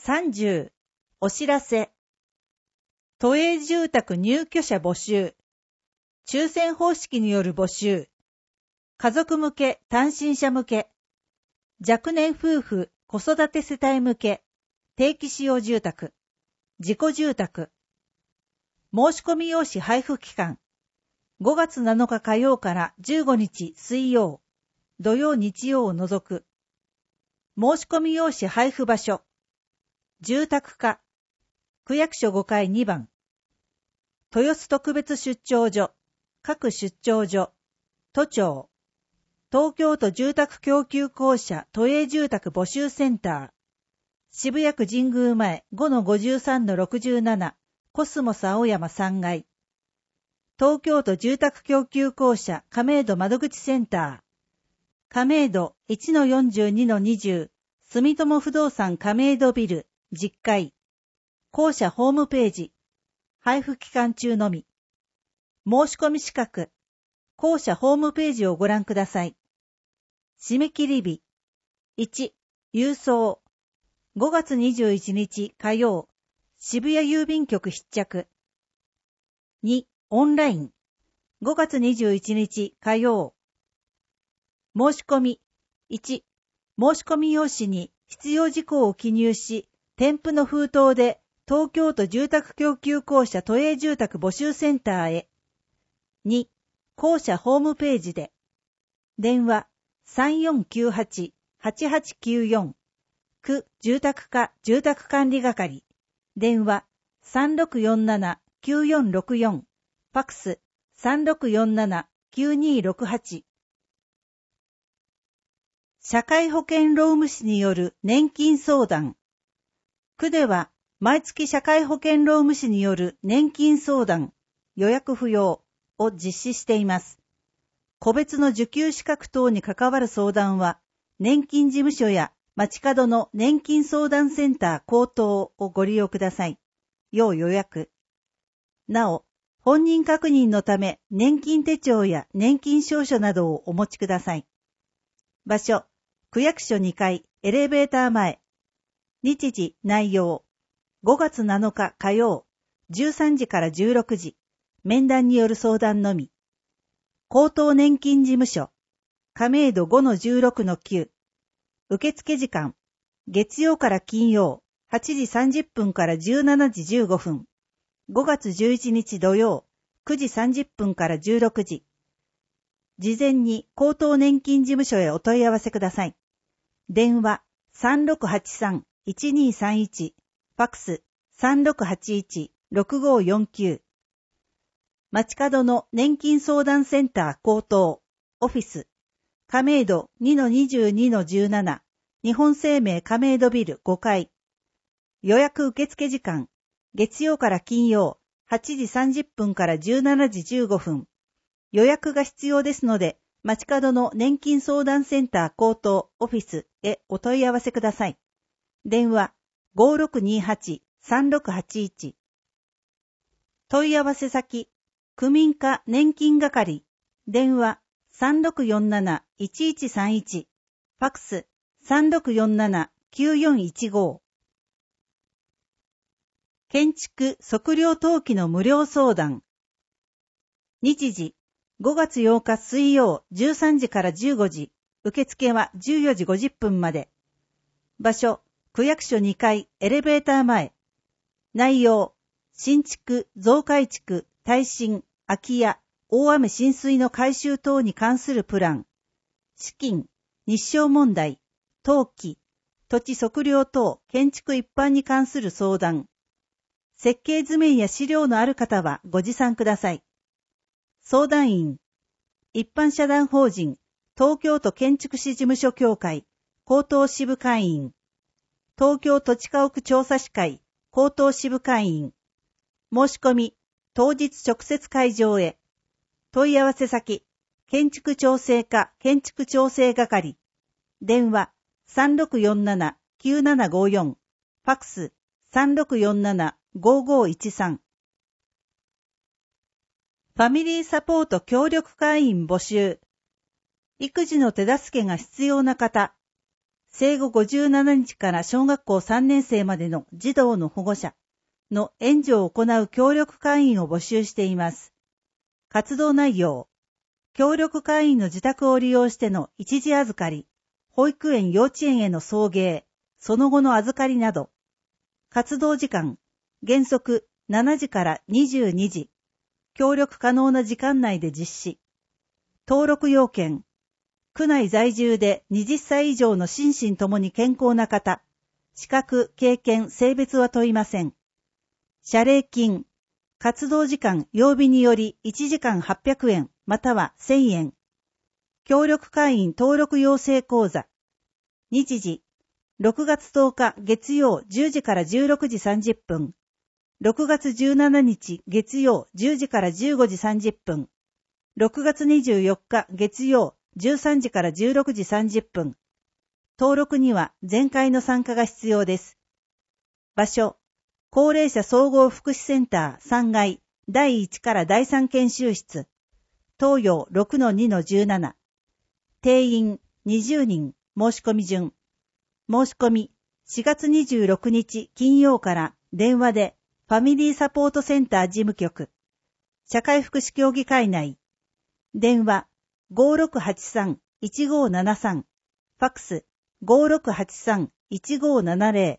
30、お知らせ。都営住宅入居者募集。抽選方式による募集。家族向け、単身者向け。若年夫婦、子育て世帯向け。定期使用住宅。自己住宅。申し込み用紙配布期間。5月7日火曜から15日水曜、土曜日曜を除く。申し込み用紙配布場所。住宅課。区役所5階2番。豊洲特別出張所。各出張所。都庁。東京都住宅供給公社都営住宅募集センター。渋谷区神宮前 5-53-67 コスモス青山3階。東京都住宅供給公社亀戸窓口センター。亀戸 1-42-20 住友不動産亀戸ビル10階。公社ホームページ。配布期間中のみ。申し込み資格。公社ホームページをご覧ください。締め切り日。1、郵送。5月21日火曜、渋谷郵便局必着。2、オンライン。5月21日火曜。申し込み。1、申し込み用紙に必要事項を記入し、添付の封筒で東京都住宅供給公社都営住宅募集センターへ。2、公社ホームページで。電話 3498-8894。区住宅課住宅管理係。電話 3647-9464。ファクス 3647-9268。社会保険労務士による年金相談。区では毎月社会保険労務士による年金相談、予約不要を実施しています。個別の受給資格等に関わる相談は、年金事務所や街角の年金相談センター口頭をご利用ください。要予約。なお、本人確認のため年金手帳や年金証書などをお持ちください。場所、区役所2階エレベーター前。日時、内容。5月7日火曜、13時から16時。面談による相談のみ。高等年金事務所。亀戸 5-16-9。受付時間。月曜から金曜、8時30分から17時15分。5月11日土曜、9時30分から16時。事前に高等年金事務所へお問い合わせください。電話 3683-1231。ファクス 3681-6549。街角の年金相談センター口頭、オフィス。亀戸 2-22-17。日本生命亀戸ビル5階。予約受付時間。月曜から金曜、8時30分から17時15分。予約が必要ですので、街角の年金相談センター口頭オフィスへお問い合わせください。電話 5628-3681。問い合わせ先、区民課年金係。電話3647-1131。ファクス3647-9415。建築測量登記の無料相談。日時、5月8日水曜13時から15時。受付は14時50分まで。場所、区役所2階エレベーター前。内容、新築、増改築、耐震、空き家、大雨浸水の改修等に関するプラン。資金、日照問題、登記、土地測量等建築一般に関する相談。設計図面や資料のある方はご持参ください。相談員、一般社団法人、東京都建築士事務所協会、高等支部会員、東京土地家屋調査士会、高等支部会員、申し込み、当日直接会場へ。問い合わせ先、建築調整課建築調整係。電話3647-9754。ファクス3647-5513。ファミリーサポート協力会員募集。育児の手助けが必要な方。 生後57日から小学校3年生までの児童の保護者の援助を行う協力会員を募集しています。活動内容、協力会員の自宅を利用しての一時預かり、保育園幼稚園への送迎、その後の預かりなど。活動時間、原則7時から22時。協力可能な時間内で実施。登録要件、区内在住で20歳以上の心身ともに健康な方、資格、経験、性別は問いません。謝礼金、活動時間曜日により1時間800円または1000円。協力会員登録養成講座。日時、6月10日月曜10時から16時30分。6月17日月曜10時から15時30分。6月24日月曜13時から16時30分。登録には全会の参加が必要です。場所、高齢者総合福祉センター3階第1から第3研修室。東洋 6-2-17。定員20人。申し込み順。申し込み4月26日金曜から電話でファミリーサポートセンター事務局。社会福祉協議会内。電話 5683-1573。ファックス 5683-1570。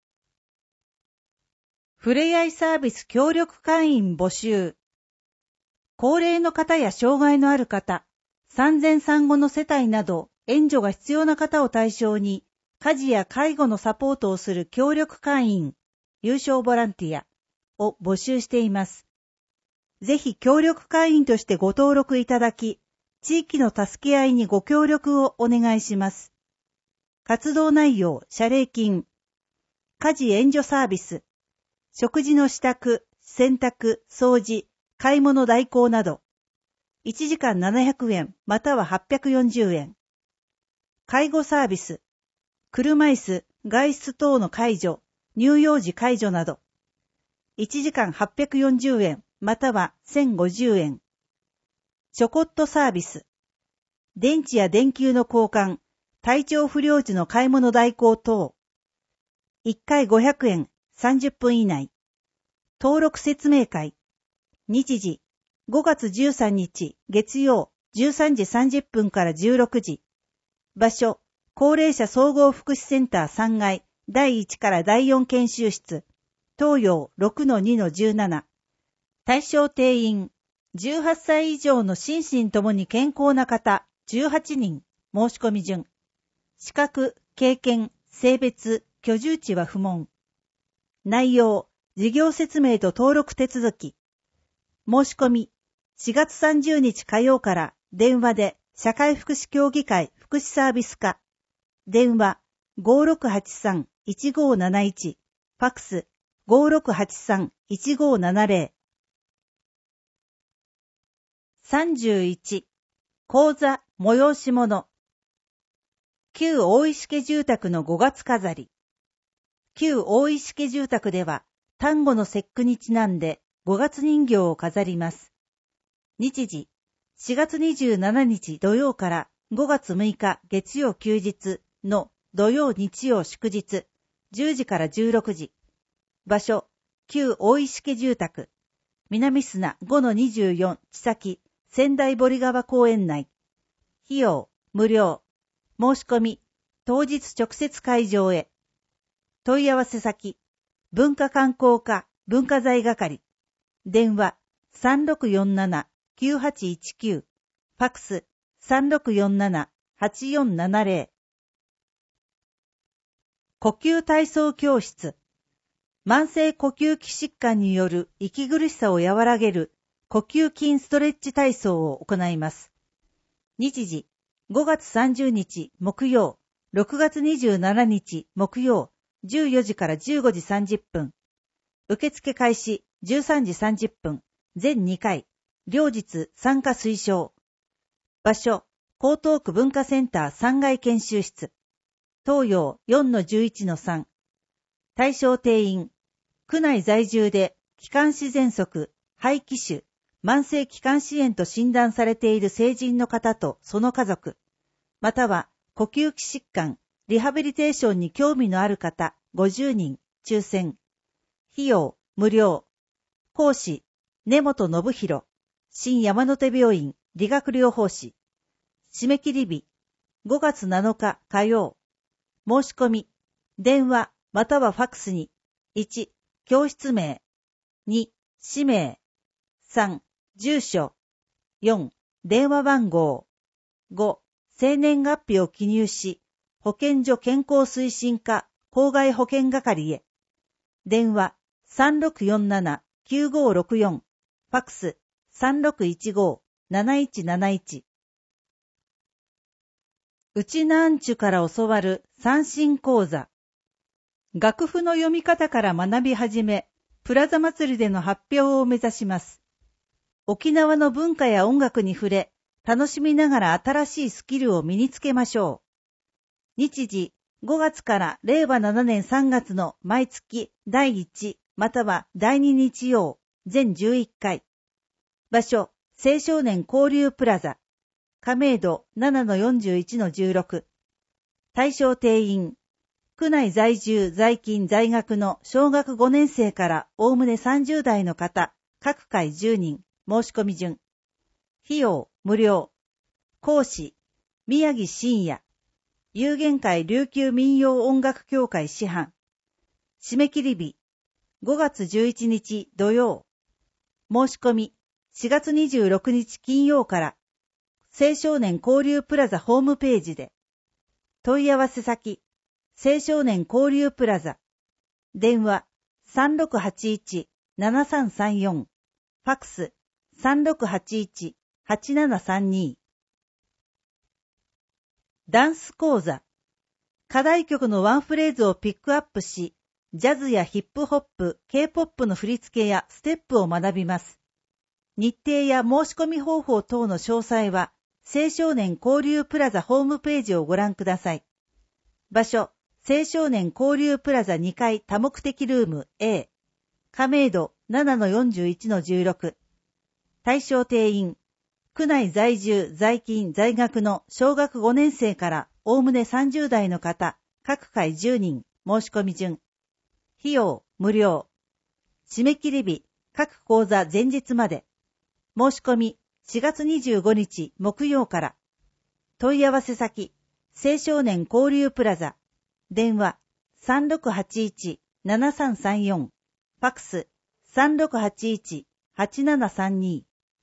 ふれあいサービス協力会員募集。高齢の方や障害のある方、産前産後の世帯など援助が必要な方を対象に、家事や介護のサポートをする協力会員、有償ボランティアを募集しています。ぜひ協力会員としてご登録いただき、地域の助け合いにご協力をお願いします。活動内容、謝礼金、家事援助サービス、食事の支度、洗濯、掃除、買い物代行など、1時間700円または840円。介護サービス、車椅子、外出等の介助、乳幼児介助など、1時間840円または1050円。ちょこっとサービス、電池や電球の交換、体調不良時の買い物代行等。1回500円、30分以内。登録説明会。日時、5月13日月曜13時30分から16時。場所、高齢者総合福祉センター3階第1から第4研修室。東洋 6-2-17。対象定員、18歳以上の心身ともに健康な方18人。申し込み順。資格、経験、性別、居住地は不問。内容、事業説明と登録手続き。申し込み、4月30日火曜から電話で社会福祉協議会福祉サービス課。電話 5683-1571。ファックス 5683-1570。31. 講座催し物。旧大石家住宅の5月飾り。旧大石家住宅では、端午の節句にちなんで5月人形を飾ります。日時、4月27日土曜から5月6日月曜休日の土曜日曜祝日、10時から16時。場所、旧大石家住宅。南砂 5-24 地先、仙台堀川公園内。費用、無料。申し込み、当日直接会場へ。問い合わせ先、文化観光課文化財係。電話、3647-9819。ファックス、3647-8470。呼吸体操教室。慢性呼吸器疾患による息苦しさを和らげる呼吸筋ストレッチ体操を行います。日時、5月30日木曜、6月27日木曜、14時から15時30分。受付開始13時30分。全2回。両日参加推奨。場所、江東区文化センター3階研修室。東洋 4-11-3。対象定員。区内在住で気管支喘息、肺気腫、慢性気管支炎と診断されている成人の方とその家族、または呼吸器疾患、 リハビリテーションに興味のある方50人、抽選。費用、無料。講師、根本信弘、新山手病院理学療法士。締め切り日、5月7日火曜。申し込み、電話またはファックスに、1、教室名、2、氏名、3、住所、4、電話番号、5、生年月日を記入し、保健所健康推進課校外保健係へ。電話3647-9564、ファックス3615-7171。うちなんちゅから教わる三振講座。楽譜の読み方から学び始め、プラザ祭りでの発表を目指します。沖縄の文化や音楽に触れ、楽しみながら新しいスキルを身につけましょう。日時、5月から令和7年3月の毎月第1または第2日曜、全11回。場所、青少年交流プラザ。亀戸 7-41-16。対象定員。区内在住在勤在学の小学5年生からおおむね30代の方、各回10人、申し込み順。費用、無料。講師、宮城真也。有限会琉球民謡音楽協会師範。締め切り日、5月11日土曜。申し込み、4月26日金曜から、青少年交流プラザホームページで。問い合わせ先、青少年交流プラザ。電話、3681-7334。ファックス、3681-8732。ダンス講座。課題曲のワンフレーズをピックアップし、ジャズやヒップホップ、K-POP の振り付けやステップを学びます。日程や申し込み方法等の詳細は、青少年交流プラザホームページをご覧ください。場所、青少年交流プラザ2階多目的ルーム A。亀戸 7-41-16。対象定員。区内在住在勤在学の小学5年生からおおむね30代の方、各回10人、申し込み順。費用、無料。締め切り日、各講座前日まで。申し込み、4月25日木曜から。問い合わせ先、青少年交流プラザ。電話、3681-7334。ファックス、3681-8732。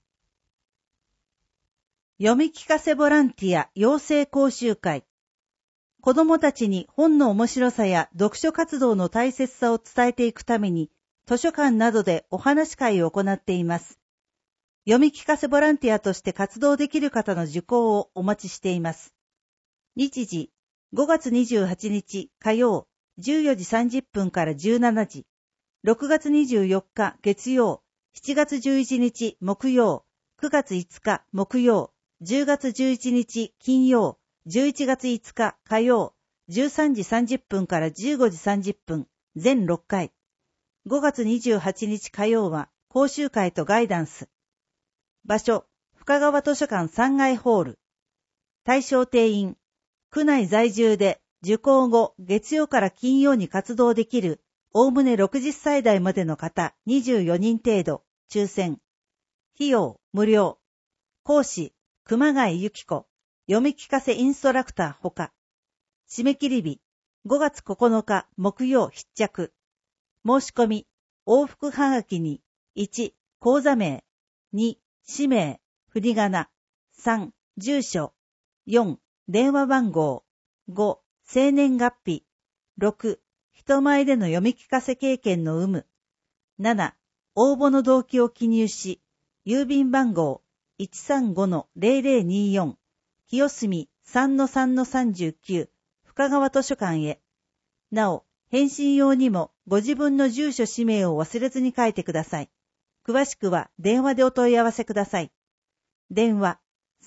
読み聞かせボランティア養成講習会。子どもたちに本の面白さや読書活動の大切さを伝えていくために、図書館などでお話会を行っています。読み聞かせボランティアとして活動できる方の受講をお待ちしています。日時、5月28日火曜、14時30分から17時。6月24日月曜、7月11日木曜、9月5日木曜、10月11日金曜、11月5日火曜、13時30分から15時30分、全6回。5月28日火曜は講習会とガイダンス。場所、深川図書館3階ホール。対象定員、区内在住で受講後月曜から金曜に活動できるおおむね60歳代までの方24人程度、抽選。費用、無料。講師、熊谷由紀子、読み聞かせインストラクターほか。締め切り日、5月9日木曜必着。申し込み、往復はがきに、1、講座名、2、氏名、振り仮名、3、住所、4、電話番号、5、生年月日、6、人前での読み聞かせ経験の有無、7、応募の動機を記入し、郵便番号 135-0024、清澄 3-3-39、深川図書館へ。なお、返信用にもご自分の住所氏名を忘れずに書いてください。詳しくは電話でお問い合わせください。電話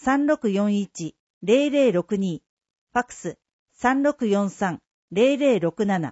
3641-0062、ファックス 3643-0067。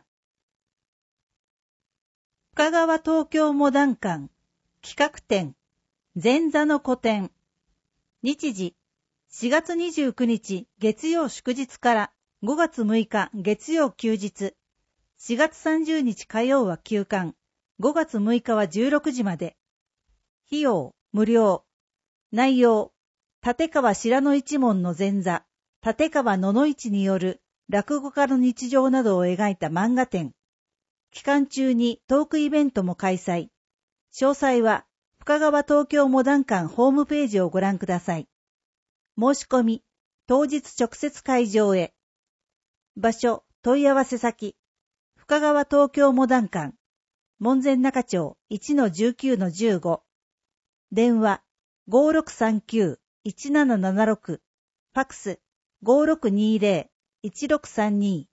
深川東京モダン館企画展前座の個展。日時4月29日月曜祝日から 5月6日月曜休日。4月30日火曜は休館。5月6日は16時まで。費用、無料。内容、立川白野一門の前座、立川野々市による落語家の日常などを描いた漫画展。期間中にトークイベントも開催。詳細は、深川東京モダン館ホームページをご覧ください。申し込み、当日直接会場へ。場所、問い合わせ先。深川東京モダン館。門前仲町 1-19-15。電話、5639-1776。ファクス、5620-1632。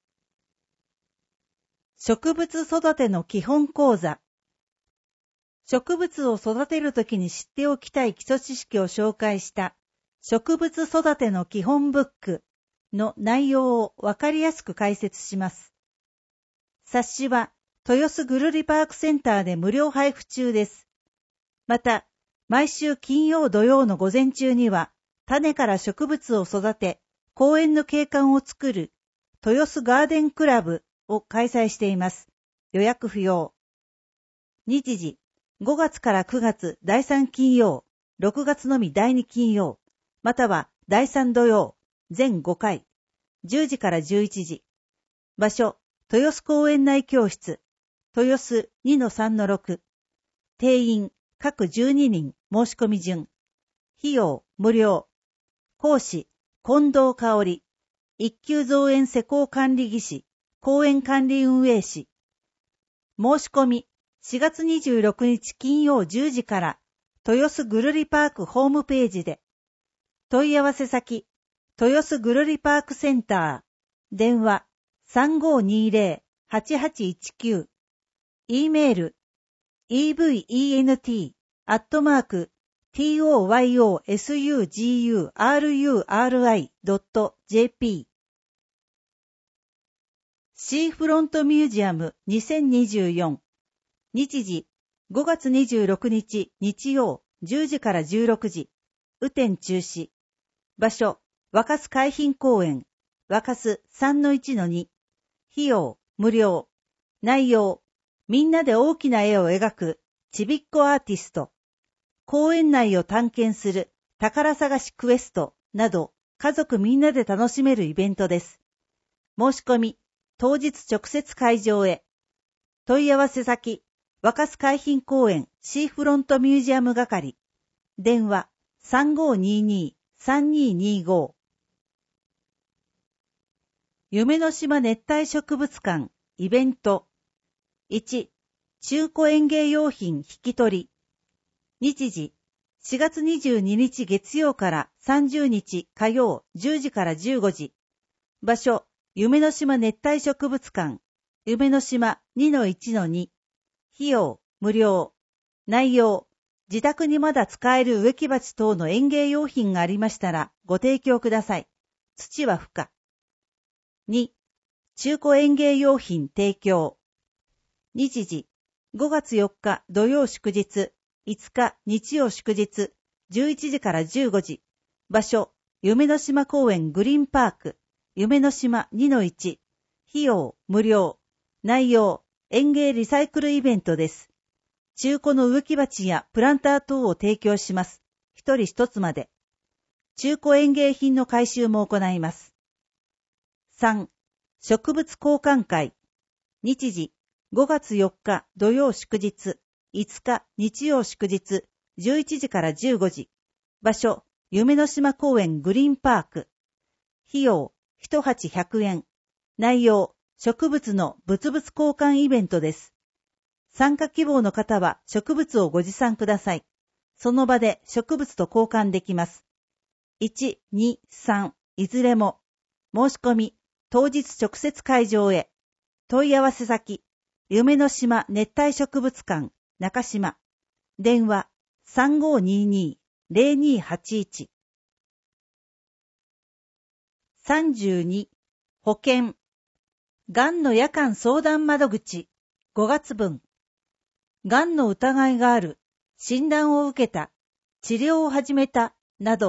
植物育ての基本講座。植物を育てるときに知っておきたい基礎知識を紹介した植物育ての基本ブックの内容をわかりやすく解説します。冊子は豊洲ぐるりパークセンターで無料配布中です。また、毎週金曜土曜の午前中には種から植物を育て公園の景観を作る豊洲ガーデンクラブを開催しています。予約不要。日時、5月から9月第3金曜、6月のみ第2金曜、または第3土曜、全5回、10時から11時。場所、豊洲公園内教室、豊洲 2-3-6。定員、各12人、申し込み順。費用、無料。講師、近藤香織。一級造園施工管理技師、公園管理運営士。申し込み、4月26日金曜10時から、豊洲ぐるりパークホームページで。問い合わせ先、豊洲ぐるりパークセンター。電話、3520-8819。E メール、event@toyosuguri.jp。シーフロントミュージアム2024。日時、5月26日日曜10時から16時。雨天中止。場所、若洲海浜公園。若洲 3-1-2。費用、無料。内容、みんなで大きな絵を描くちびっこアーティスト。公園内を探検する宝探しクエストなど家族みんなで楽しめるイベントです。申し込み、当日直接会場へ。問い合わせ先、若洲海浜公園シーフロントミュージアム係。電話、3522-3225。夢の島熱帯植物館イベント。1、中古園芸用品引き取り。日時、4月22日月曜から30日火曜10時から15時。場所、夢の島熱帯植物館、夢の島 2-1-2。費用、無料。内容、自宅にまだ使える植木鉢等の園芸用品がありましたらご提供ください。土は不可。2、中古園芸用品提供。日時、5月4日土曜祝日、5日日曜祝日、11時から15時。場所、夢の島公園グリーンパーク、夢の島 2-1。費用、無料。内容、園芸リサイクルイベントです。中古の植木鉢やプランター等を提供します。一人一つまで。中古園芸品の回収も行います。3、植物交換会。日時、5月4日土曜祝日、5日日曜祝日、11時から15時。場所、夢の島公園グリーンパーク。費用、1鉢100円。内容、植物の物々交換イベントです。参加希望の方は植物をご持参ください。その場で植物と交換できます。1、2、3、いずれも。申し込み、当日直接会場へ。問い合わせ先、夢の島熱帯植物館、中島。電話、3522-0281。32、保険。がんの夜間相談窓口、5月分。がんの疑いがある、診断を受けた、治療を始めた、など、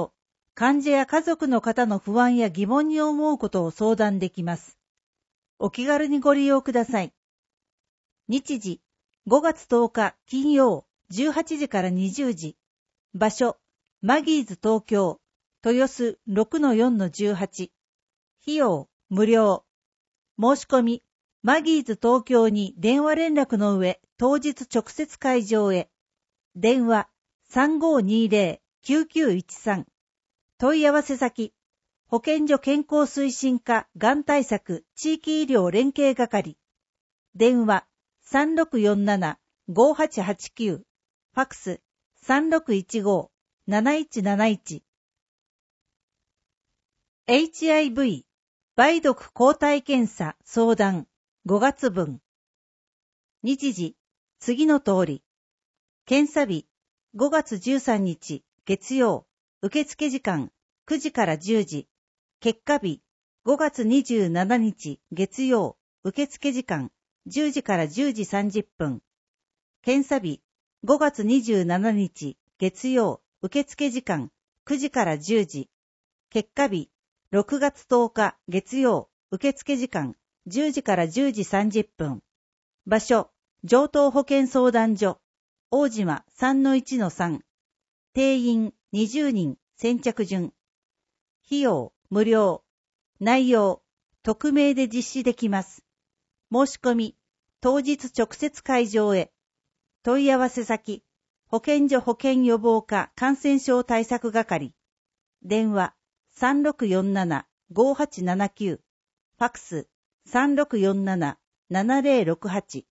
患者や家族の方の不安や疑問に思うことを相談できます。お気軽にご利用ください。日時、5月10日金曜18時から20時。場所、マギーズ東京、豊洲 6-4-18。費用、無料。申し込み、マギーズ東京に電話連絡の上、当日直接会場へ。電話、3520-9913。問い合わせ先、保健所健康推進課がん対策地域医療連携係。電話、3647-5889。ファクス、3615-7171。HIV、梅毒抗体検査相談5月分。日時、次の通り。検査日、5月13日月曜、受付時間9時から10時。結果日、5月27日月曜、受付時間10時から10時30分。検査日、5月27日月曜、受付時間9時から10時。結果日、6月10日月曜、受付時間10時から10時30分。場所、城東保健相談所、大島 3-1-3。定員20人、先着順。費用、無料。内容、匿名で実施できます。申し込み、当日直接会場へ。問い合わせ先、保健所保健予防課感染症対策係。電話、3647-5879。ファクス、3647-7068。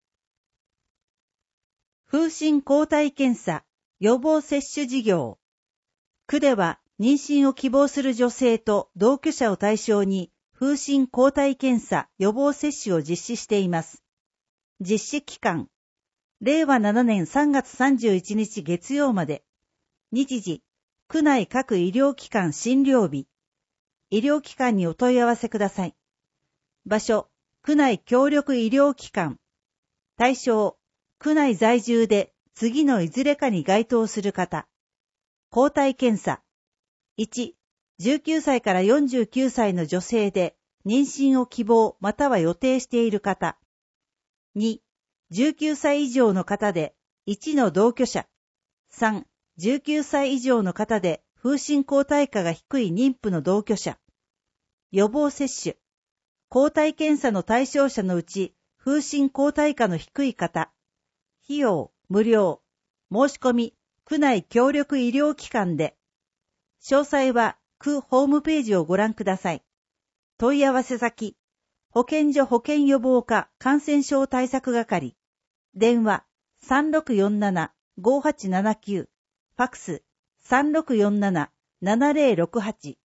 風疹抗体検査、予防接種事業。区では、妊娠を希望する女性と同居者を対象に、風疹抗体検査予防接種を実施しています。実施期間、令和7年3月31日月曜まで。日時、区内各医療機関診療日。医療機関にお問い合わせください。場所、区内協力医療機関。対象、区内在住で次のいずれかに該当する方。抗体検査。1、19歳から49歳の女性で妊娠を希望または予定している方。2、19歳以上の方で1の同居者。3、19歳以上の方で風疹抗体価が低い妊婦の同居者。予防接種。抗体検査の対象者のうち風疹抗体価の低い方。費用、無料。申し込み、区内協力医療機関で。詳細は区ホームページをご覧ください。問い合わせ先、保健所保健予防課感染症対策係。電話、3647-5879。ファクス、3647-7068。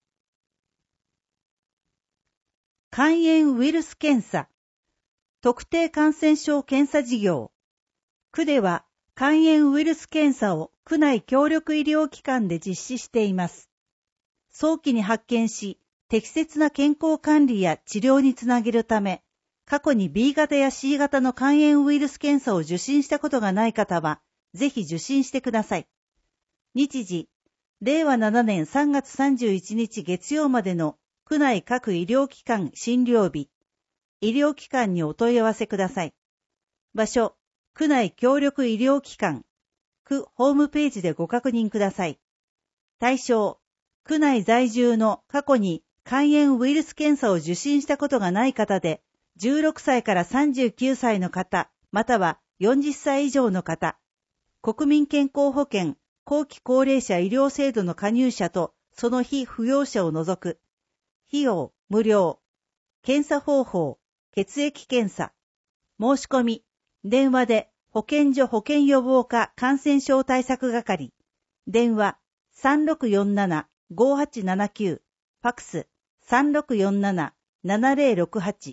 肝炎ウイルス検査。特定感染症検査事業。区では肝炎ウイルス検査を区内協力医療機関で実施しています。早期に発見し、適切な健康管理や治療につなげるため、過去に B 型や C 型の肝炎ウイルス検査を受診したことがない方は、ぜひ受診してください。日時、令和7年3月31日月曜までの区内各医療機関診療日。医療機関にお問い合わせください。場所、区内協力医療機関。区ホームページでご確認ください。対象、区内在住の過去に肝炎ウイルス検査を受診したことがない方で、16歳から39歳の方、または40歳以上の方、国民健康保険後期高齢者医療制度の加入者とその被扶養者を除く。費用、無料。検査方法、血液検査。申し込み、電話で保健所保健予防課感染症対策係。電話、3647-5879。ファクス、3647-7068。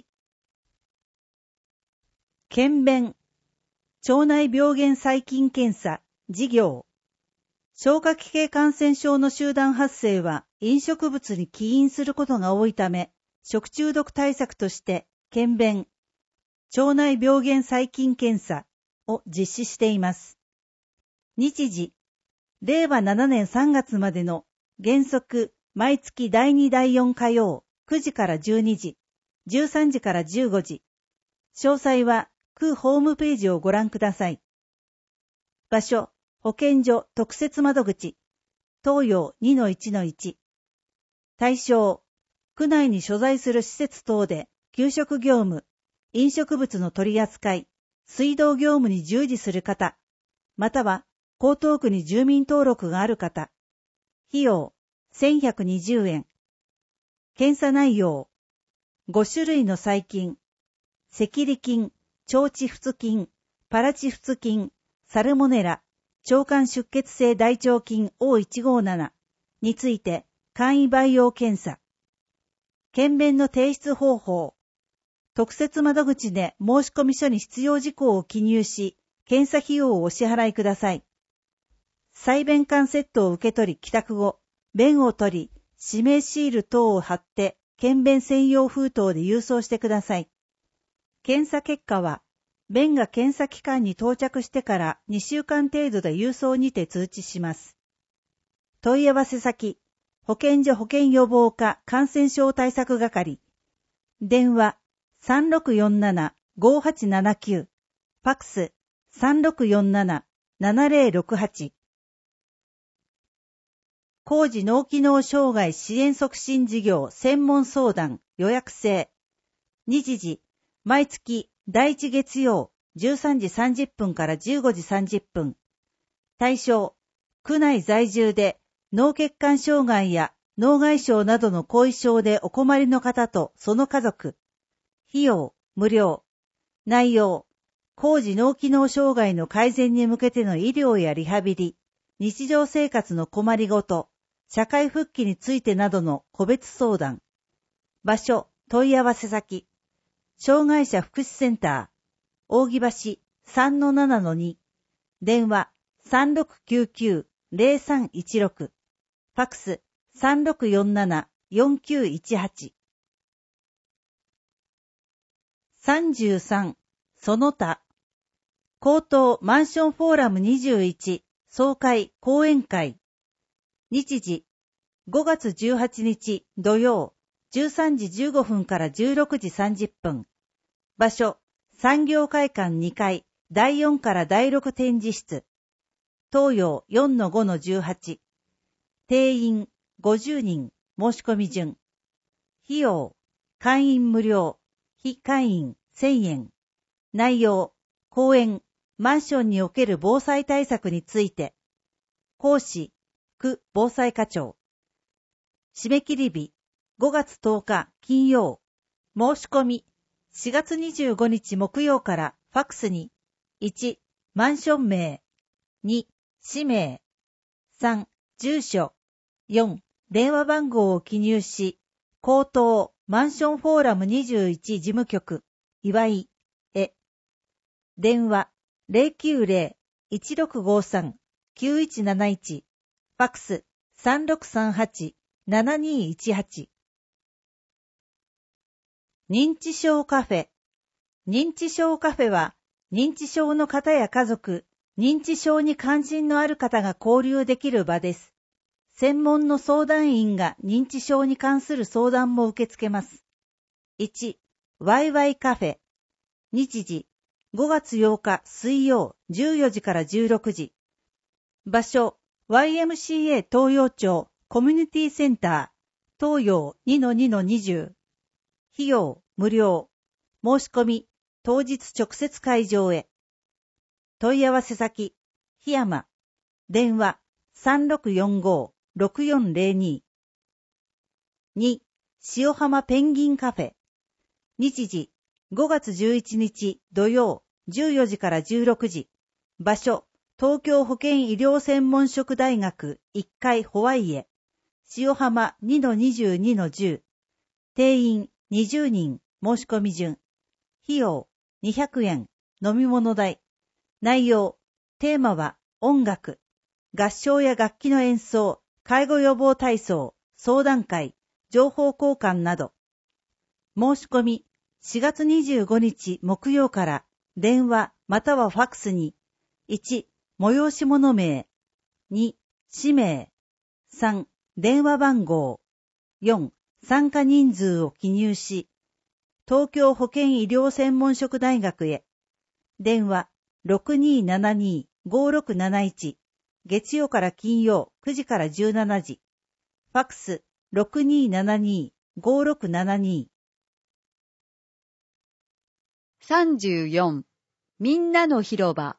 検便。腸内病原細菌検査、事業。消化器系感染症の集団発生は飲食物に起因することが多いため、食中毒対策として検便、腸内病原細菌検査を実施しています。日時、令和7年3月までの原則、毎月第2第4火曜、9時から12時、13時から15時。詳細は、区ホームページをご覧ください。場所、保健所特設窓口、東洋 2-1-1。対象、区内に所在する施設等で、給食業務、飲食物の取り扱い、水道業務に従事する方、または、江東区に住民登録がある方。費用、1120円。検査内容、5種類の細菌、赤痢菌、腸チフツ菌、パラチフツ菌、サルモネラ、腸管出血性大腸菌 O157 について簡易培養検査。検便の提出方法。特設窓口で申込書に必要事項を記入し、検査費用をお支払いください。再便缶セットを受け取り帰宅後、便を取り、指名シール等を貼って、検便専用封筒で郵送してください。検査結果は、便が検査機関に到着してから2週間程度で郵送にて通知します。問い合わせ先、保健所保健予防課感染症対策係。電話、3647-5879。ファックス、3647-7068。高次脳機能障害支援促進事業専門相談予約制。日時、毎月第1月曜13時30分から15時30分。対象、区内在住で脳血管障害や脳外傷などの後遺症でお困りの方とその家族。費用、無料。内容、高次脳機能障害の改善に向けての医療やリハビリ、日常生活の困りごと、社会復帰についてなどの個別相談。場所、問い合わせ先。障害者福祉センター、扇橋 3-7-2。電話、3699-0316。ファックス、3647-4918。33、その他。江東マンションフォーラム21、総会講演会。日時、5月18日土曜、13時15分から16時30分。場所、産業会館2階、第4から第6展示室。東洋 4-5-18。定員50人、申し込み順。費用、会員無料、非会員1000円。内容、講演、マンションにおける防災対策について。講師、区防災課長。締め切り日、5月10日金曜。申し込み、4月25日木曜からファックスに、1、マンション名、2、氏名、3、住所、4、電話番号を記入し、江東マンションフォーラム21事務局、岩井、へ。電話、090-1653-9171。ファックス 3638-7218。認知症カフェ。認知症カフェは、認知症の方や家族、認知症に関心のある方が交流できる場です。専門の相談員が認知症に関する相談も受け付けます。1、ワイワイカフェ。日時、5月8日水曜14時から16時。場所、YMCA 東洋町コミュニティセンター、東洋 2-2-20。費用、無料。申し込み、当日直接会場へ。問い合わせ先、檜山。電話、3645-6402。2、塩浜ペンギンカフェ。日時、5月11日土曜14時から16時。場所、東京保健医療専門職大学1階ホワイエ。塩浜 2-22-10。定員20人、申し込み順。費用200円、飲み物代。内容、テーマは音楽、合唱や楽器の演奏、介護予防体操、相談会、情報交換など。申し込み、4月25日木曜から電話またはファックスに、1、催し物名、2、氏名、3、 電話番号。4、参加人数を記入し、東京保健医療専門職大学へ。電話 6272-5671。月曜から金曜9時から17時。ファックス 6272-5672。 34. みんなの広場。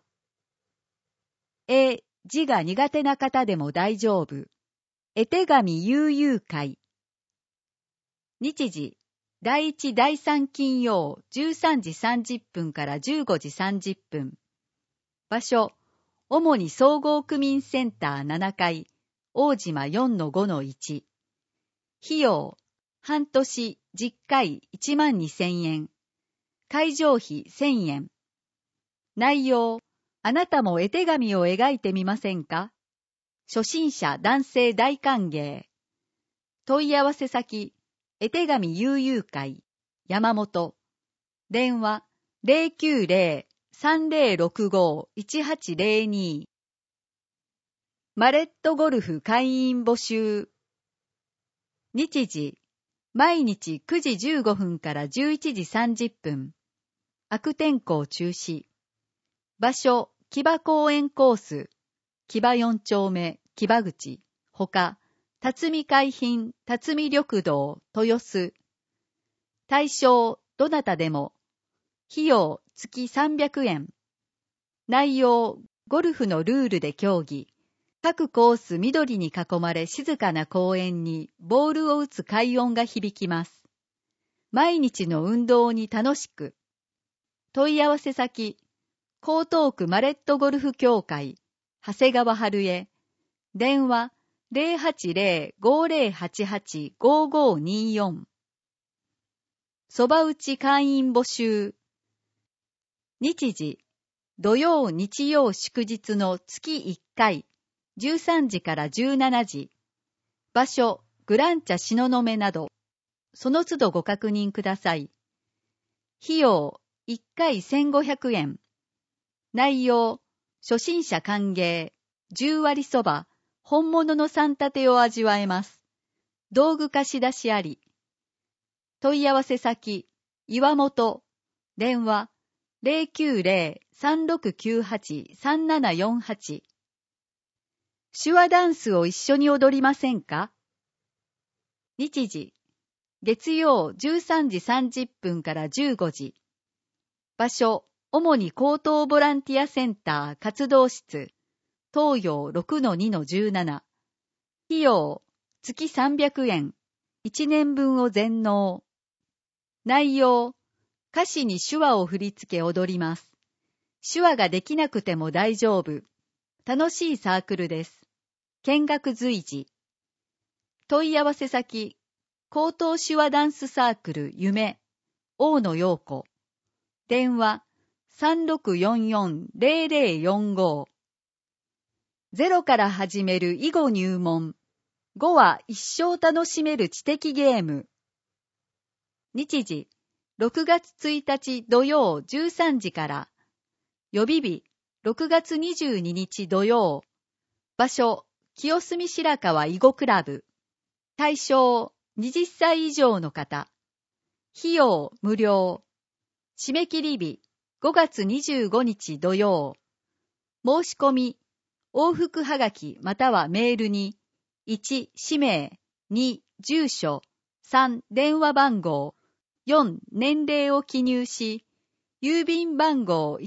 字が苦手な方でも大丈夫。絵手紙悠々会。日時、第1第3金曜13時30分から15時30分。場所、主に総合区民センター7階、大島 4-5-1。費用、半年10回12,000円。会場費1000円。内容、あなたも絵手紙を描いてみませんか？初心者男性大歓迎。問い合わせ先、絵手紙悠々会、山本。電話、090-3065-1802。マレットゴルフ会員募集。日時、毎日9時15分から11時30分。悪天候中止。場所、木場公園コース。木場4丁目、木場口。ほか、辰巳海浜、辰巳緑道、豊洲。対象、どなたでも。費用、月300円。内容、ゴルフのルールで競技。各コース緑に囲まれ静かな公園にボールを打つ快音が響きます。毎日の運動に楽しく。問い合わせ先、江東区マレットゴルフ協会、長谷川春江。電話、080-5088-5524。そば打ち会員募集。日時、土曜日曜祝日の月1回、13時から17時。場所、グランチャ東雲など、その都度ご確認ください。費用、1回1500円。内容、初心者歓迎、10割そば、本物の三立てを味わえます。道具貸し出しあり。問い合わせ先、岩本。電話、090-3698-3748。手話ダンスを一緒に踊りませんか？日時、月曜13時30分から15時。場所、主に高等ボランティアセンター活動室、東洋 6-2-17。費用、月300円。1年分を全納。内容、歌詞に手話を振り付け踊ります。手話ができなくても大丈夫。楽しいサークルです。見学随時。問い合わせ先、高等手話ダンスサークル夢、大野陽子。電話、3644-0045。ゼロから始める囲碁入門。碁は一生楽しめる知的ゲーム。日時、6月1日土曜13時から。予備日、6月22日土曜。場所、清澄白河囲碁クラブ。対象、20歳以上の方。費用、無料。締め切り日、5月25日土曜。申し込み、往復はがきまたはメールに、1、氏名、2、住所、3、電話番号、4、年齢を記入し、郵便番号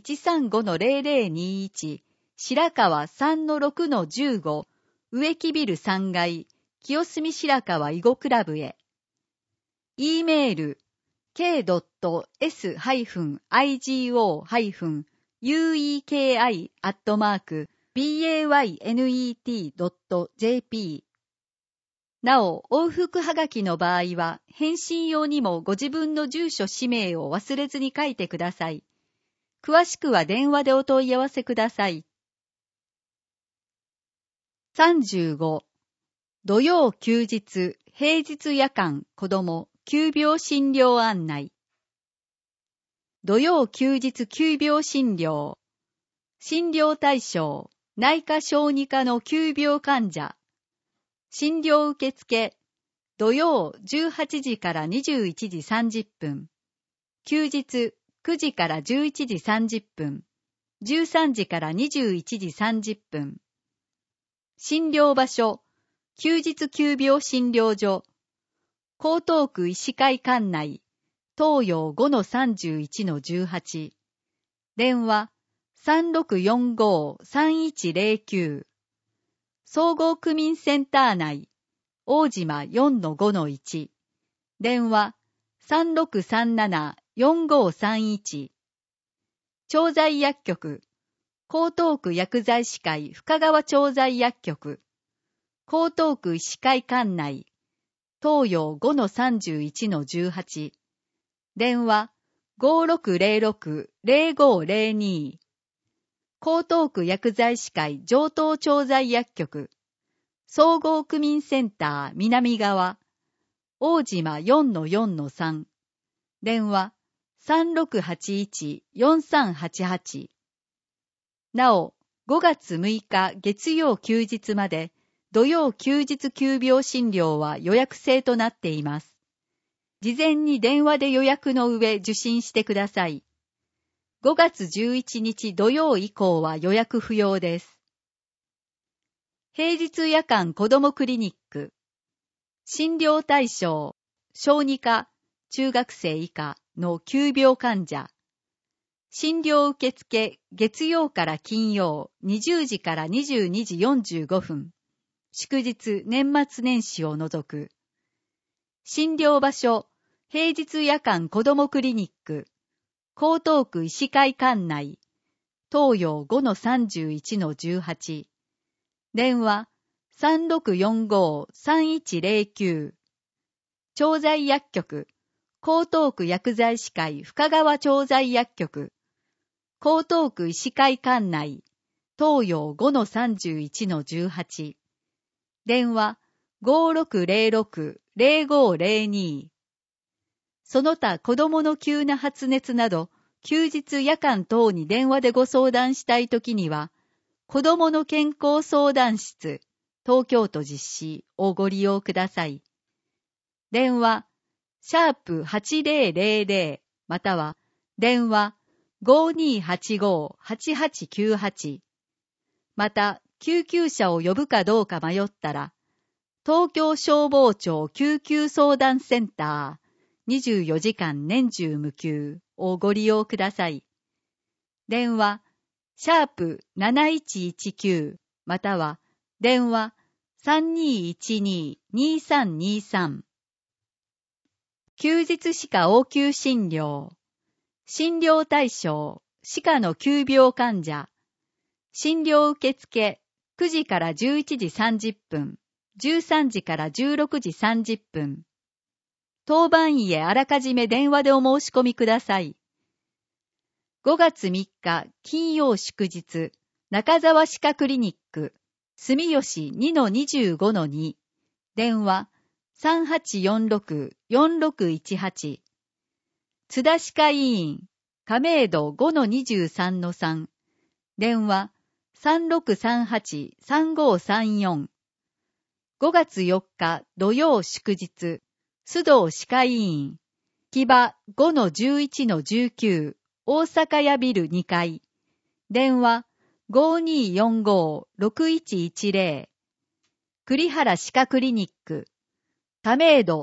135-0021、白川 3-6-15、植木ビル3階、清澄白河囲碁クラブへ。E メール、k.s-ueki@baynet.jp。なお、往復はがきの場合は、返信用にもご自分の住所氏名を忘れずに書いてください。詳しくは電話でお問い合わせください。35. 土曜休日、平日夜間子ども急病診療案内。土曜休日急病診療。診療対象、内科小児科の急病患者。 診療受付、土曜18時から21時30分、休日9時から11時30分、13時から21時30分。診療場所、休日急病診療所、江東区医師会館内、東洋 5-31-18。電話、3645-3109。総合区民センター内、大島 4-5-1。電話、3637-4531。調剤薬局、江東区薬剤師会深川調剤薬局、江東区医師会館内、東洋 5-31-18。電話、5606-0502。江東区薬剤師会上東調剤薬局、総合区民センター南側、大島 4-4-3。電話、3681-4388。なお、5月6日月曜休日まで、土曜休日急病診療は予約制となっています。事前に電話で予約の上受診してください。5月11日土曜以降は予約不要です。平日夜間子どもクリニック、診療対象、小児科、中学生以下の急病患者、診療受付月曜から金曜20時から22時45分、祝日年末年始を除く。診療場所、平日夜間子どもクリニック、江東区医師会館内、東洋 5-31-18。電話、3645-3109。調剤薬局、江東区薬剤師会深川調剤薬局、江東区医師会館内、東洋 5-31-18。電話、5606-0502。その他子供の急な発熱など、休日夜間等に電話でご相談したいときには、子供の健康相談室、東京都実施をご利用ください。電話、#8000 または、電話、5285-8898。また、救急車を呼ぶかどうか迷ったら、東京消防庁救急相談センター24時間年中無休をご利用ください。電話、#7119 または、電話、3212-2323。休日歯科応急診療、診療対象、歯科の急病患者、診療受付、9時から11時30分、13時から16時30分。当番医へあらかじめ電話でお申し込みください。5月3日金曜祝日、中沢歯科クリニック、住吉 2-25-2。電話、3846-4618。津田歯科医院、亀戸 5-23-3。電話、3638-3534。5月4日土曜祝日、須藤歯科医院、木場 5-11-19。大阪屋ビル2階。電話、5245-6110。栗原歯科クリニック、亀戸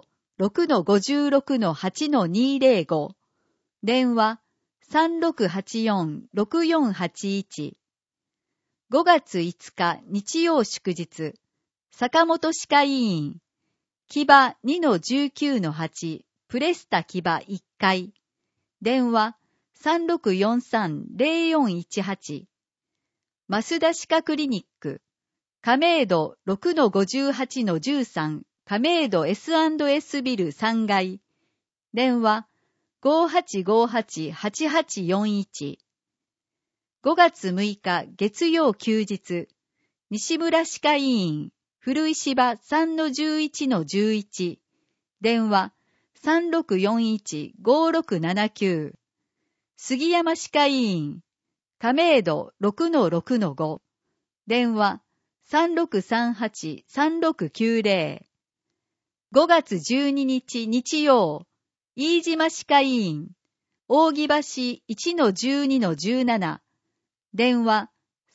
6-56-8-205。電話、3684-6481。5月5日日曜祝日、坂本歯科医院、木場 2-19-8。プレスタ木場1階。電話、3643-0418。増田歯科クリニック、亀戸 6-58-13。亀戸 S&S ビル3階。電話、5858-8841。5月6日月曜休日、西村歯科医院、古石場 3-11-11。電話、3641-5679。杉山歯科医院、亀戸 6-6-5。電話、 3638-3690。5月12日日曜、飯島歯科医院、扇橋 1-12-17。電話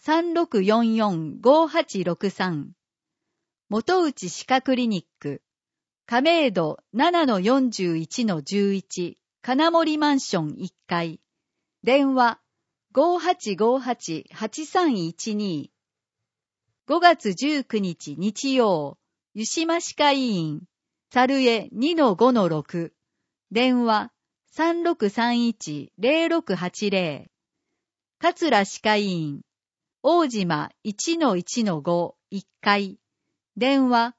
3644-5863。元内歯科クリニック、亀戸 7-41-11。金森マンション1階。電話5858-8312。5月19日日曜、湯島歯科医院、猿江 2-5-6。電話3631-0680。桂歯科医院、大島 1-1-5。1階。電話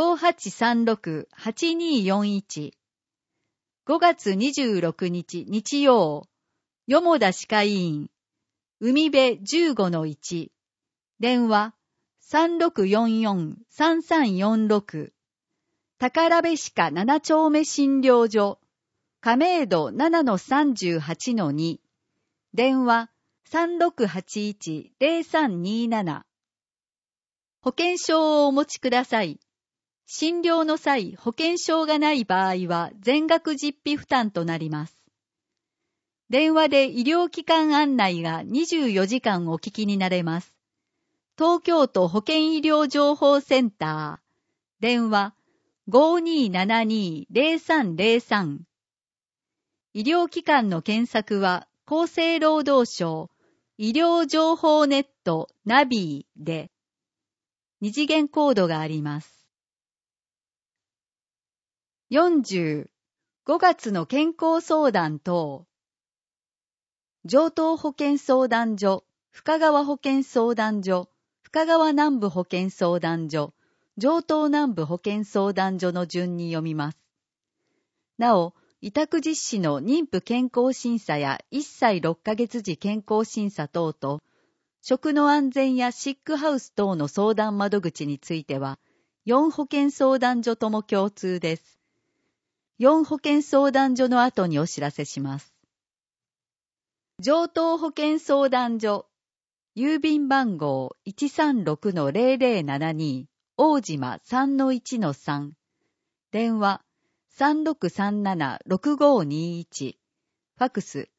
5836-8241。5月26日日曜、よもだ歯科医院、海辺 15-1。電話3644-3346。宝部歯科7丁目診療所、亀戸 7-38-2。電話3681-0327。保険証をお持ちください。診療の際、保険証がない場合は全額実費負担となります。電話で医療機関案内が24時間お聞きになれます。東京都保健医療情報センター。電話5272-0303。医療機関の検索は厚生労働省医療情報ネットナビで2次元コードがあります。40、5月の健康相談等。城東保健相談所、深川保健相談所、深川南部保健相談所、城東南部保健相談所の順に読みます。なお、委託実施の妊婦健康審査や1歳6ヶ月時健康審査等と、食の安全やシックハウス等の相談窓口については、4保健相談所とも共通です。4保健相談所の後にお知らせします。城東保健相談所、郵便番号 136-0072、大島 3-1-3、電話3637-6521、ファクス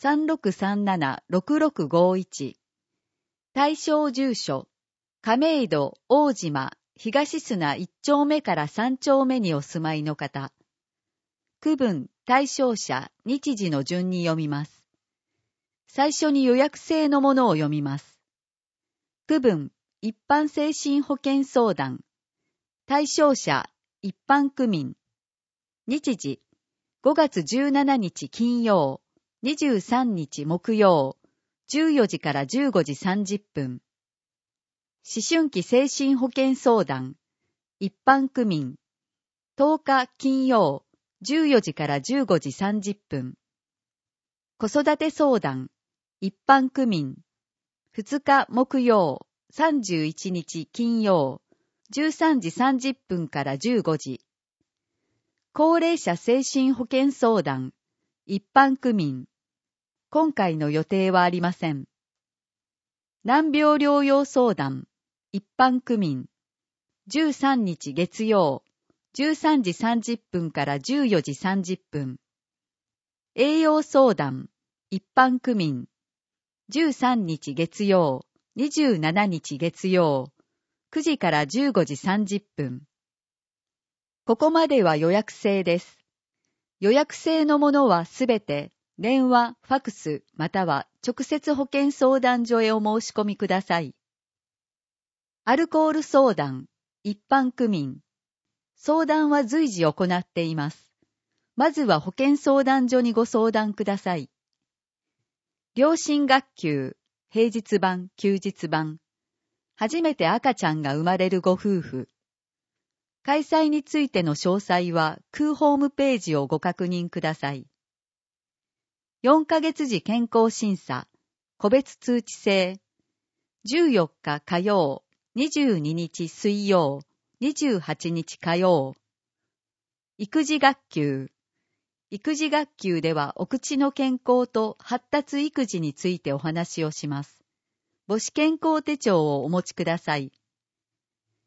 3637-6651、対象住所、亀戸大島東砂1丁目から3丁目にお住まいの方、区分対象者日時の順に読みます。最初に予約制のものを読みます。区分一般精神保健相談、対象者一般区民、日時5月17日金曜、23日木曜、14時から15時30分。思春期精神保健相談、一般区民、10日金曜、14時から15時30分。子育て相談、一般区民、2日木曜、31日金曜、13時30分から15時。高齢者精神保健相談、一般区民。今回の予定はありません。難病療養相談、一般区民。13日月曜、13時30分から14時30分。栄養相談、一般区民。13日月曜、27日月曜、9時から15時30分。ここまでは予約制です。予約制のものはすべて電話、ファクスまたは直接保健相談所へお申し込みください。アルコール相談、一般区民。相談は随時行っています。まずは保健相談所にご相談ください。両親学級、平日版、休日版。初めて赤ちゃんが生まれるご夫婦。開催についての詳細は空ホームページをご確認ください。4ヶ月時健康審査、個別通知制。14日火曜、22日水曜、28日火曜。育児学級。育児学級ではお口の健康と発達育児についてお話をします。母子健康手帳をお持ちください。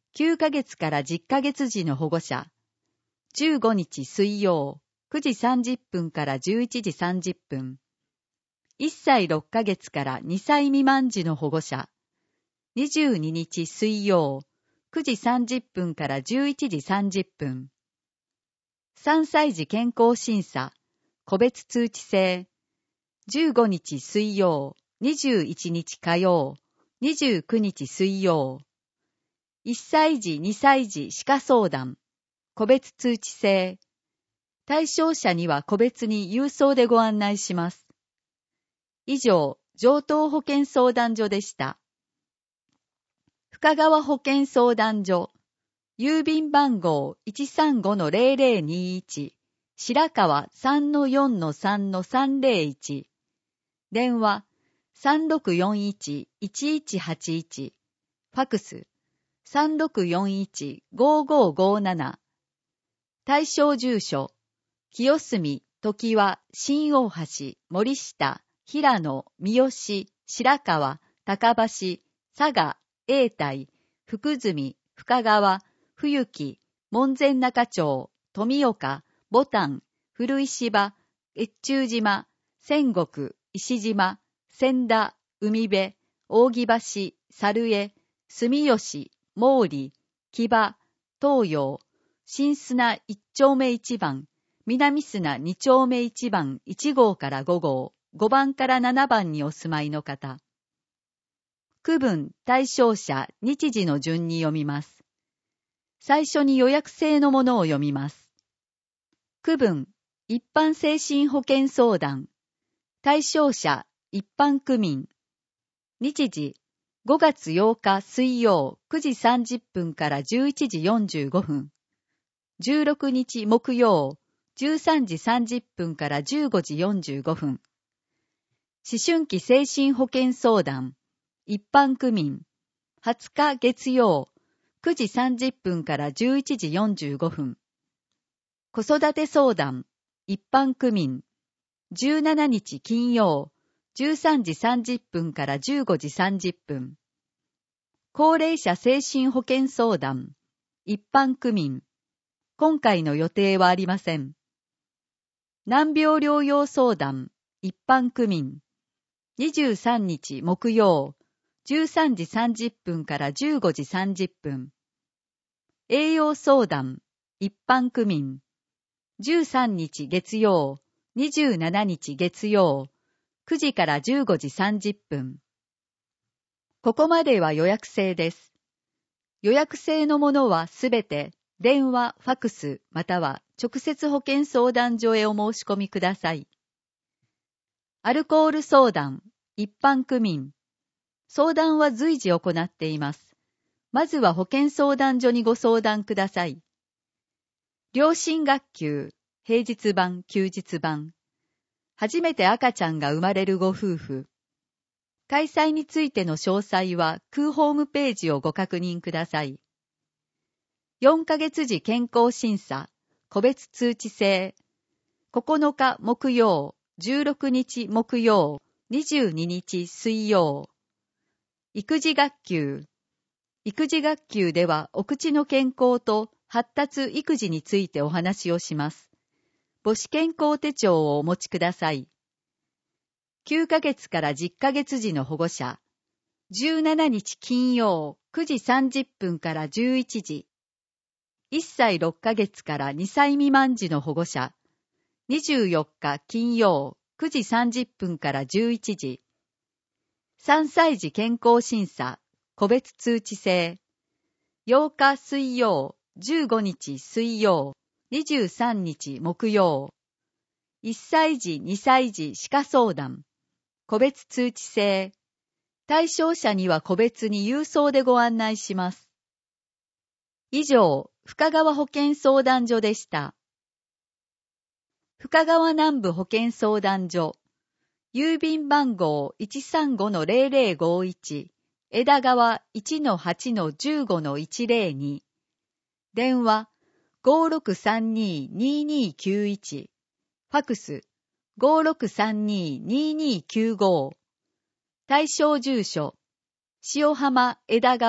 9ヶ月から10ヶ月時の保護者、15日水曜、9時30分から11時30分。1歳6ヶ月から2歳未満時の保護者、22日水曜、9時30分から11時30分。3歳児健康審査、個別通知制、15日水曜、21日火曜、29日水曜。1歳児2歳児歯科相談、個別通知制。対象者には個別に郵送でご案内します。以上、城東保健相談所でした。深川保健相談所、郵便番号 135-0021、白川 3-4-3-301、電話 3641-1181、ファクス 3641-5557、対象住所、清澄、常盤、新大橋、森下、平野、三好、白川、高橋、佐賀、永代、福住、深川、冬木、門前仲町、富岡、牡丹、古石場、越中島、仙石、石島、千田、海辺、扇橋、猿江、住吉、毛利、木場、東洋、新砂1丁目1番、南砂2丁目1番1号から5号、5番から7番にお住まいの方。区分、対象者、日時の順に読みます。最初に予約制のものを読みます。区分、一般精神保健相談。対象者、一般区民。日時、5月8日水曜9時30分から11時45分。16日木曜13時30分から15時45分。思春期精神保健相談。一般区民。20日月曜9時30分から11時45分。子育て相談。一般区民。17日金曜13時30分から15時30分。高齢者精神保健相談。一般区民。今回の予定はありません。難病療養相談。一般区民。23日木曜13時30分から15時30分。栄養相談。一般区民。13日月曜27日月曜9時から15時30分。ここまでは予約制です。予約制のものはすべて電話、ファクスまたは直接保健相談所へお申し込みください。アルコール相談、一般区民。相談は随時行っています。まずは保健相談所にご相談ください。両親学級、平日版、休日版。初めて赤ちゃんが生まれるご夫婦。開催についての詳細は空ホームページをご確認ください。4ヶ月時健康審査、個別通知制。9日木曜、16日木曜、22日水曜。育児学級。育児学級ではお口の健康と発達育児についてお話をします。母子健康手帳をお持ちください。9ヶ月から10ヶ月時の保護者。17日金曜9時30分から11時。1歳6ヶ月から2歳未満時の保護者。24日金曜9時30分から11時。3歳児健康審査、個別通知制。8日水曜、15日水曜、23日木曜。1歳児2歳児歯科相談、個別通知制。対象者には個別に郵送でご案内します。以上、深川保健相談所でした。深川南部保健相談所。郵便番号 135-0051 枝川 1-8-15-102 電話 5632-2291 ファクス 5632-2295 対象住所塩浜枝川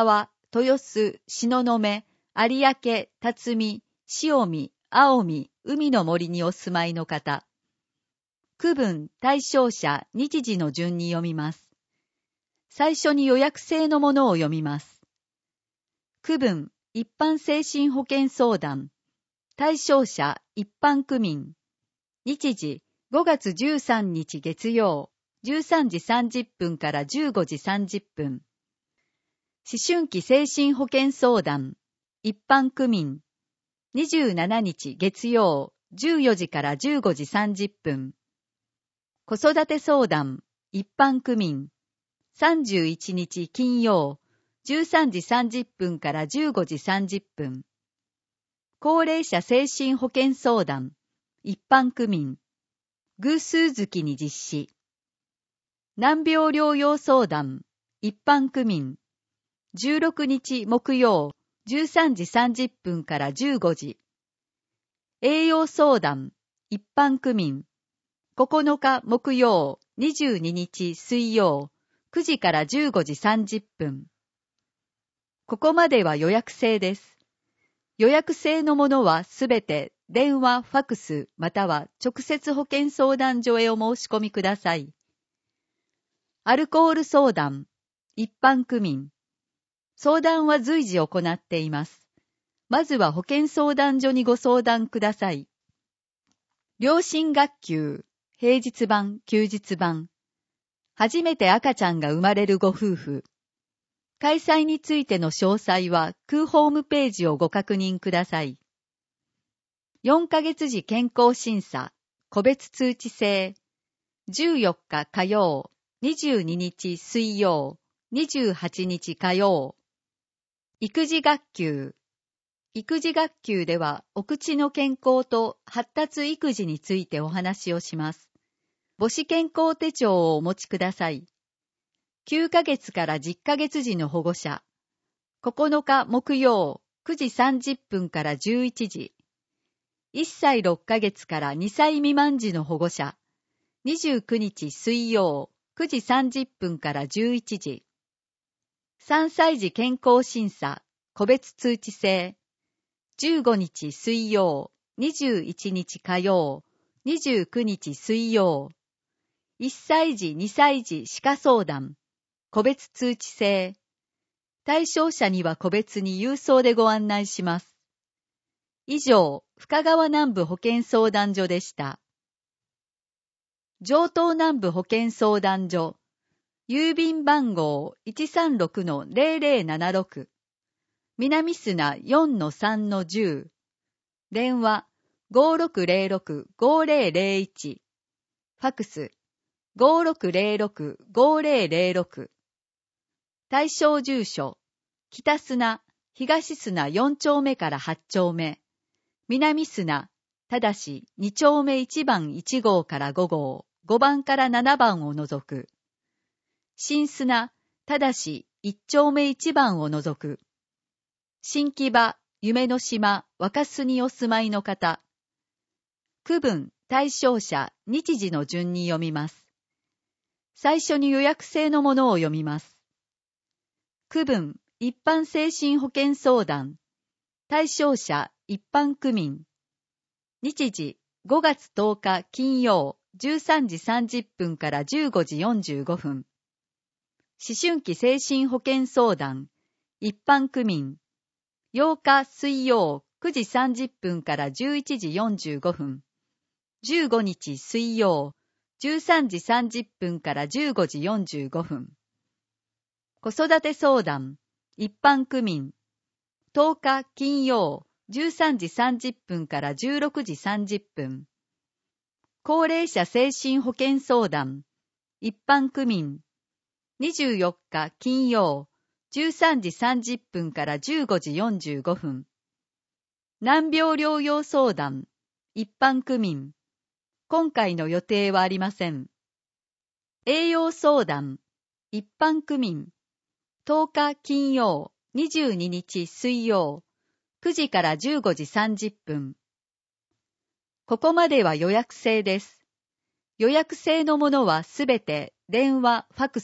豊洲、東雲、有明、辰巳、塩見、青海、海の森にお住まいの方。区分、対象者、日時の順に読みます。最初に予約制のものを読みます。区分、一般精神保健相談。対象者、一般区民。日時、5月13日月曜、13時30分から15時30分。思春期精神保健相談。一般区民。27日月曜、14時から15時30分。子育て相談。一般区民。31日金曜、13時30分から15時30分。高齢者精神保健相談。一般区民。偶数月に実施。難病療養相談。一般区民。16日木曜、13時30分から15時。栄養相談。一般区民。9日木曜、22日水曜、9時から15時30分。ここまでは予約制です。予約制のものはすべて電話、ファクスまたは直接保健相談所へお申し込みください。アルコール相談。一般区民。相談は随時行っています。まずは保健相談所にご相談ください。両親学級。平日版、休日版。初めて赤ちゃんが生まれるご夫婦。開催についての詳細は空ホームページをご確認ください。4ヶ月時健康審査、個別通知制。14日火曜、22日水曜、28日火曜。育児学級。育児学級ではお口の健康と発達育児についてお話をします。母子健康手帳をお持ちください。9ヶ月から10ヶ月時の保護者。9日木曜、9時30分から11時。1歳6ヶ月から2歳未満時の保護者。29日水曜、9時30分から11時。3歳児健康審査、個別通知制。15日水曜、21日火曜、29日水曜。1歳児2歳児歯科相談、個別通知制。対象者には個別に郵送でご案内します。以上、深川南部保健相談所でした。城東南部保健相談所、郵便番号 136-0076、南砂 4-3-10、電話 5606-5001、ファクス5606-5006。対象住所、北砂、東砂4丁目から8丁目、南砂、ただし2丁目1番1号から5号、5番から7番を除く。新砂、ただし1丁目1番を除く。新木場、夢の島、若洲にお住まいの方。区分、対象者、日時の順に読みます。最初に予約制のものを読みます。区分、一般精神保健相談。対象者、一般区民。日時、5月10日金曜、13時30分から15時45分。思春期精神保健相談。一般区民。8日水曜、9時30分から11時45分。15日水曜、13時30分から15時45分。子育て相談、一般区民。10日金曜、13時30分から16時30分。高齢者精神保健相談、一般区民。24日金曜、13時30分から15時45分。難病療養相談、一般区民。今回の予定はありません。栄養相談、一般区民。10日金曜、22日水曜、9時から15時30分。ここまでは予約制です。予約制のものはすべて電話、ファクス、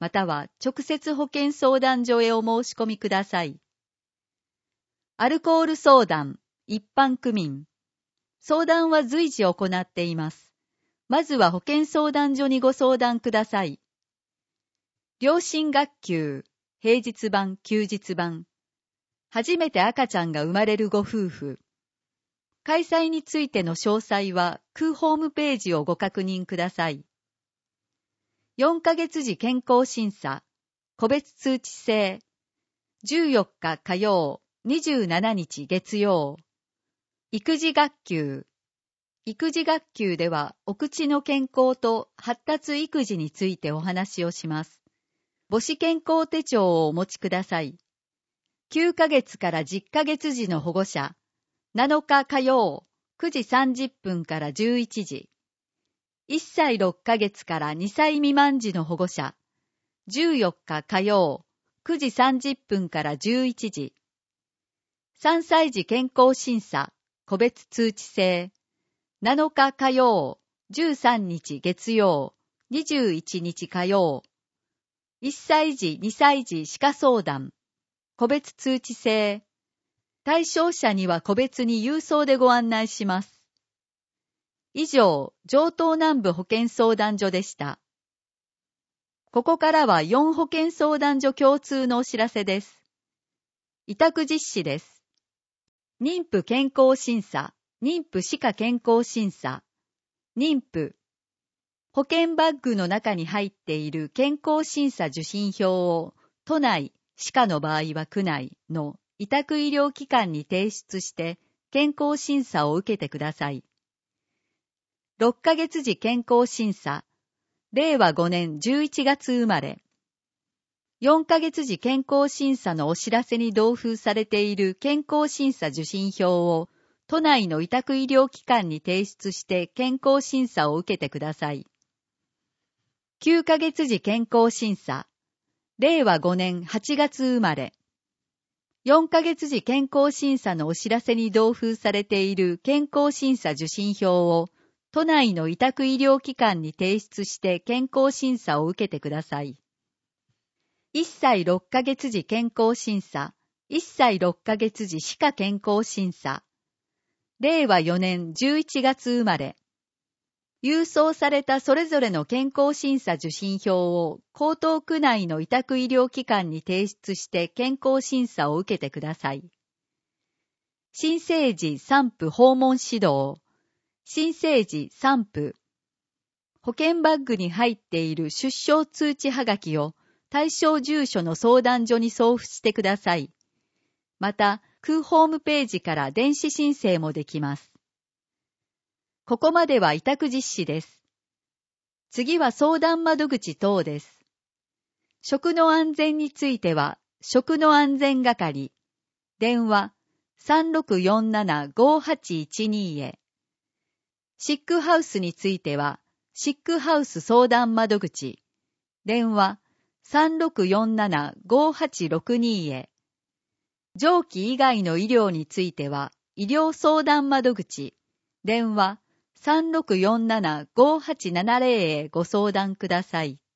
または直接保健相談所へお申し込みください。アルコール相談、一般区民。相談は随時行っています。まずは保健相談所にご相談ください。両親学級、平日版、休日版。初めて赤ちゃんが生まれるご夫婦。開催についての詳細は空ホームページをご確認ください。4ヶ月時健康審査、個別通知制。14日火曜、27日月曜。育児学級。育児学級ではお口の健康と発達育児についてお話をします。母子健康手帳をお持ちください。9ヶ月から10ヶ月時の保護者。7日火曜、9時30分から11時。1歳6ヶ月から2歳未満時の保護者。14日火曜、9時30分から11時。3歳児健康審査、個別通知制。7日火曜、13日月曜、21日火曜。1歳児、2歳児歯科相談、個別通知制。対象者には個別に郵送でご案内します。以上、城東南部保健相談所でした。ここからは4保健相談所共通のお知らせです。委託実施です。妊婦健康審査、妊婦歯科健康審査、妊婦。保険バッグの中に入っている健康審査受診票を都内、歯科の場合は区内の委託医療機関に提出して健康審査を受けてください。6ヶ月時健康審査、令和5年11月生まれ。4ヶ月時健康審査のお知らせに同封されている健康審査受診票を都内の委託医療機関に提出して健康審査を受けてください。9ヶ月時健康審査、令和5年8月生まれ。4ヶ月時健康審査のお知らせに同封されている健康審査受診票を都内の委託医療機関に提出して健康審査を受けてください。1歳6ヶ月時健康審査、1歳6ヶ月時歯科健康審査。令和4年11月生まれ。郵送されたそれぞれの健康審査受診票を江東区内の委託医療機関に提出して健康審査を受けてください。新生児産婦訪問指導。新生児産婦。保険バッグに入っている出生通知はがきを対象住所の相談所に送付してください。また、空ホームページから電子申請もできます。ここまでは委託実施です。次は相談窓口等です。食の安全については、食の安全係。電話 3647-5812 へ。シックハウスについては、シックハウス相談窓口。電話 3647-5862 へ。上記以外の医療については、医療相談窓口。電話 3647-5870 へご相談ください。